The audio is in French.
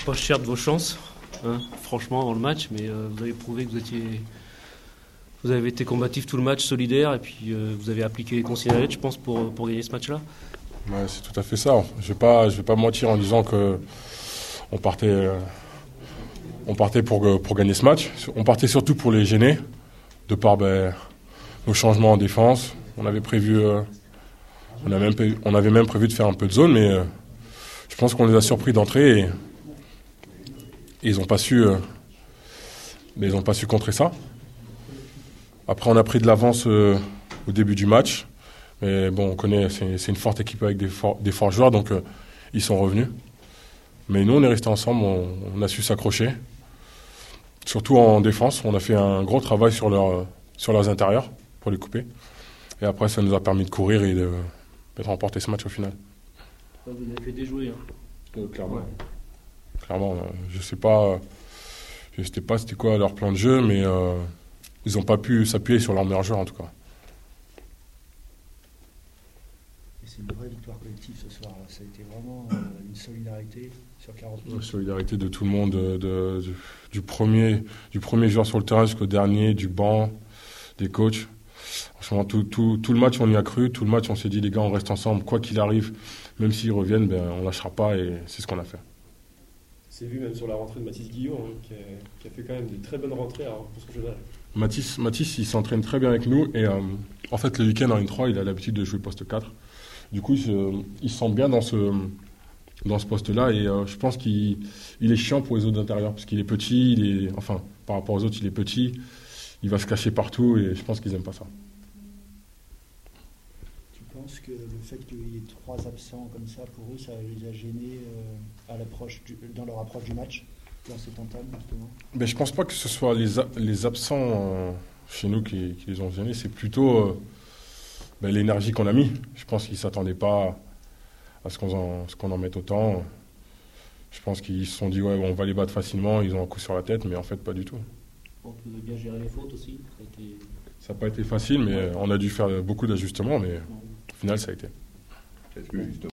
pas cher de vos chances, hein, franchement, dans le match, mais vous avez prouvé que vous avez été combatif tout le match, solidaire, et puis vous avez appliqué les consignes à l'aide, je pense, pour gagner ce match-là. Ouais, c'est tout à fait ça. Je vais pas mentir en disant que on partait pour gagner ce match. On partait surtout pour les gêner, de par nos changements en défense. On avait même prévu de faire un peu de zone, mais je pense qu'on les a surpris d'entrée et ils n'ont pas su contrer ça. Après, on a pris de l'avance au début du match. Mais bon, on connaît, c'est une forte équipe avec des forts joueurs, donc ils sont revenus. Mais nous, on est restés ensemble, on a su s'accrocher. Surtout en défense, on a fait un gros travail sur leurs intérieurs pour les couper. Et après, ça nous a permis de courir et de remporter ce match au final. Vous avez fait déjouer. Clairement. Ouais. Clairement, je sais pas c'était quoi leur plan de jeu, mais ils n'ont pas pu s'appuyer sur leurs meilleurs joueurs en tout cas. C'est une vraie victoire collective ce soir. Ça a été vraiment une solidarité sur 40 minutes. Une solidarité de tout le monde, du premier joueur sur le terrain jusqu'au dernier, du banc, des coachs. Franchement, tout le match, on y a cru. Tout le match, on s'est dit, les gars, on reste ensemble. Quoi qu'il arrive, même s'ils reviennent, on ne lâchera pas et c'est ce qu'on a fait. C'est vu même sur la rentrée de Mathis Guillot, qui a fait quand même de très bonnes rentrées pour son jeune âge. Mathis, il s'entraîne très bien avec nous. Et en fait, le week-end en N3, il a l'habitude de jouer poste 4. Du coup, il se sent bien dans ce poste-là et je pense qu'il est chiant pour les autres d'intérieur parce qu'il est petit, par rapport aux autres, il est petit, il va se cacher partout et je pense qu'ils n'aiment pas ça. Tu penses que le fait qu'il y ait 3 absents comme ça, pour eux, ça les a gênés dans leur approche du match, dans cette entame justement? Mais je pense pas que ce soit les absents chez nous qui les ont gênés, c'est plutôt l'énergie qu'on a mis. Je pense qu'ils ne s'attendaient pas à ce qu'on en mette autant. Je pense qu'ils se sont dit ouais, on va les battre facilement, ils ont un coup sur la tête, mais en fait pas du tout. Bon, vous avez bien géré les fautes aussi. Ça n'a pas été facile, mais on a dû faire beaucoup d'ajustements, mais au final ça a été.